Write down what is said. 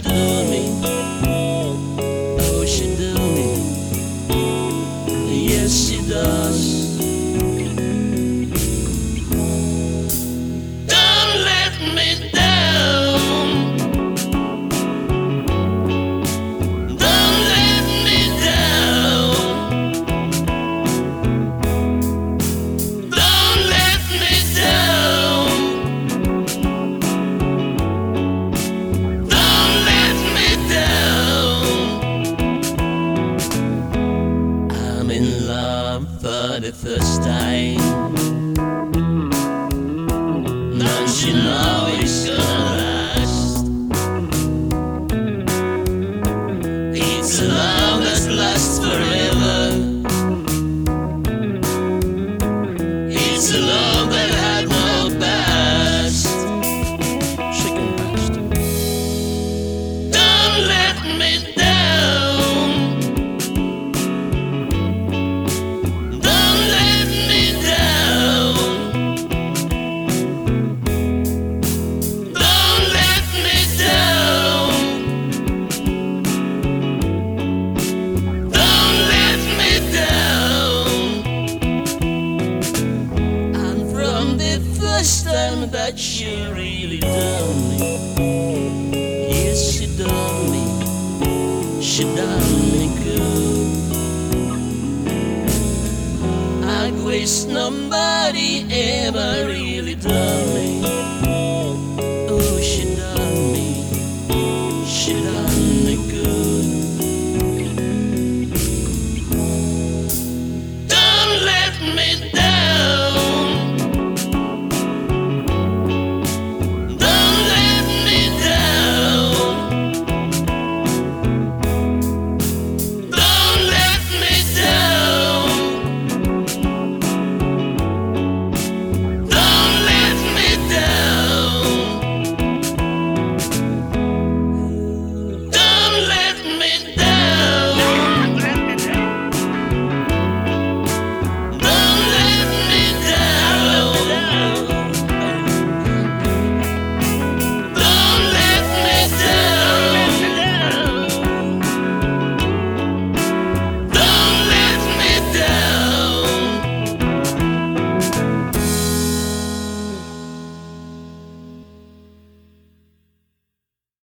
done me. Oh, she done me. Yes, she does. Don't let me down. Don't let me down. Don't let me down. Don't let me down. I'm in love for the first time. Don't you know it's gonna last? It's a love that lasts forever. It's a love that had no past. Chicken past. Don't let me down. Don't let me down. Don't let me down. Don't let me down. And from the first time that she really done me, yes, she done me. She done me good. I wish nobody ever really done me.